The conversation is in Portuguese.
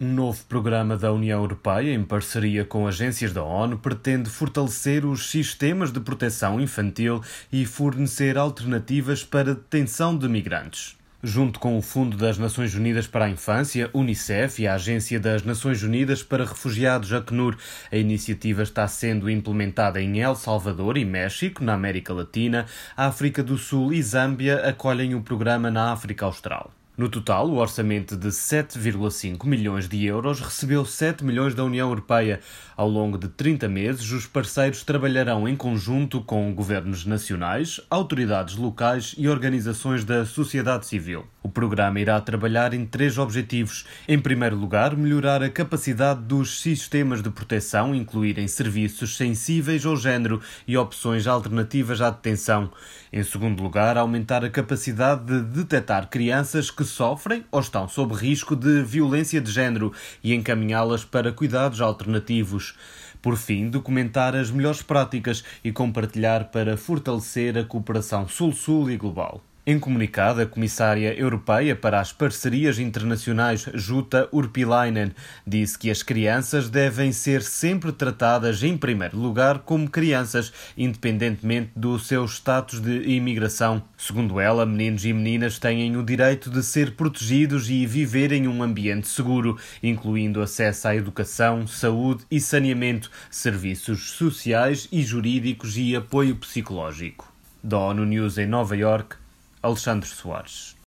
Um novo programa da União Europeia, em parceria com agências da ONU, pretende fortalecer os sistemas de proteção infantil e fornecer alternativas para a detenção de migrantes. Junto com o Fundo das Nações Unidas para a Infância, Unicef, e a Agência das Nações Unidas para Refugiados, Acnur, a iniciativa está sendo implementada em El Salvador e México, na América Latina. A África do Sul e Zâmbia acolhem o programa na África Austral. No total, o orçamento de 7,5 milhões de euros recebeu 7 milhões da União Europeia. Ao longo de 30 meses, os parceiros trabalharão em conjunto com governos nacionais, autoridades locais e organizações da sociedade civil. O programa irá trabalhar em 3 objetivos. Em primeiro lugar, melhorar a capacidade dos sistemas de proteção, incluírem serviços sensíveis ao género e opções alternativas à detenção. Em segundo lugar, aumentar a capacidade de detectar crianças que sofrem ou estão sob risco de violência de género e encaminhá-las para cuidados alternativos. Por fim, documentar as melhores práticas e compartilhar para fortalecer a cooperação Sul-Sul e global. Em comunicado, a Comissária Europeia para as Parcerias Internacionais, Jutta Urpilainen, disse que as crianças devem ser sempre tratadas em primeiro lugar como crianças, independentemente do seu status de imigração. Segundo ela, meninos e meninas têm o direito de ser protegidos e viver em um ambiente seguro, incluindo acesso à educação, saúde e saneamento, serviços sociais e jurídicos e apoio psicológico. Da ONU News em Nova Iorque, Alexandre Soares.